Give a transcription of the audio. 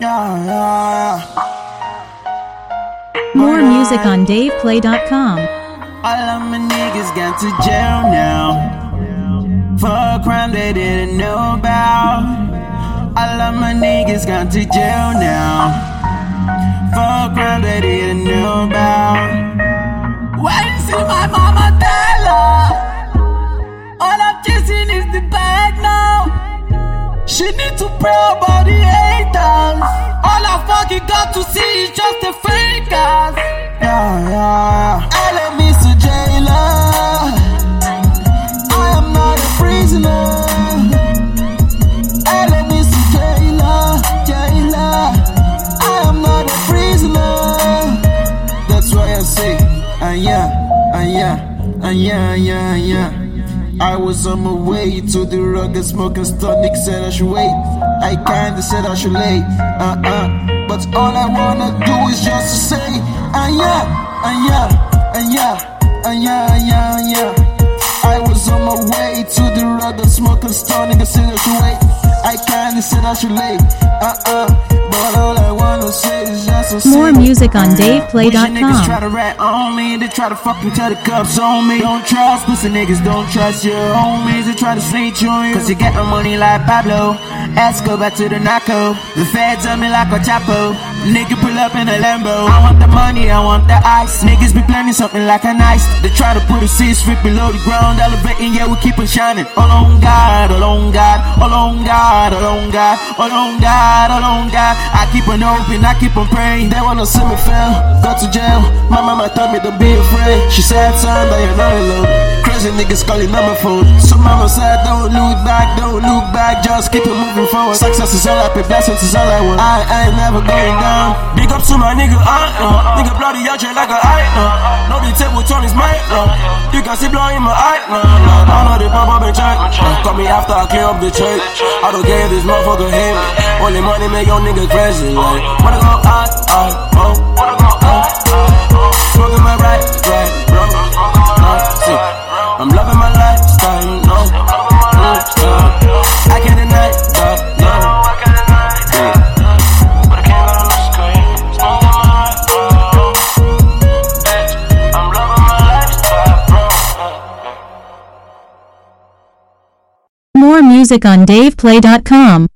Yeah, yeah. More music on DavePlay.com. All of my niggas got to jail now for a crime they didn't know about. All of my niggas got to jail now for a crime they didn't know about. Why you see my mama tell her? All I'm chasing is the bag now. She need to pray about the haters. All I fucking got to see is just the fakers. Yeah, yeah. LM is a jailer. I am not a prisoner. LM is a jailer, jailer. I am not a prisoner. That's why I say, yeah. I was on my way to the rugged smoking stuff. Nick said I should wait. I kinda said I should late. But all I wanna do is just to say, yeah. I was on my way to the rugged smoking stuff. Nigga said I should wait. I kinda said I should late. But all I wanna say is just to say. More music on DavePlay.com. Niggas try to rat on me, they try to fucking tell the cops on me. Don't trust pussy niggas, don't trust your homies. They try to snitch on you, cause you getting money like Pablo. Go back to the narco. The feds on me like a chapo. Nigga pull up in a Lambo. I want the money, I want the ice. Niggas be planning something like an ice. They try to put a 6 feet below the ground. Elevating, yeah, we keep on shining. All on God, all on God, all on God, all on God, all on God, all on God. I keep on hoping, I keep on praying. They wanna see me fail, go to jail. My mama told me don't be afraid. She said, son, that you're not alone. Crazy niggas calling on my phone. So mama said, don't look back, just keep it moving forward. Success is all I pay, blessings is all I want. I ain't never going down. Big up to my nigga, nigga bloody out here like a eye, no. The table turn is mine, you can see blood in my eye, I know the pop up and check. Call me after I clear up the check. I don't care if this motherfucker hate me. Only money make your nigga crazy, like. Wanna go smoking my right, bro. See, I'm loving my lifestyle, no. I can't deny that, no. But I can't let lose screen. Smoking my heart, bitch. I'm loving my lifestyle, bro. More music on DavePlay.com.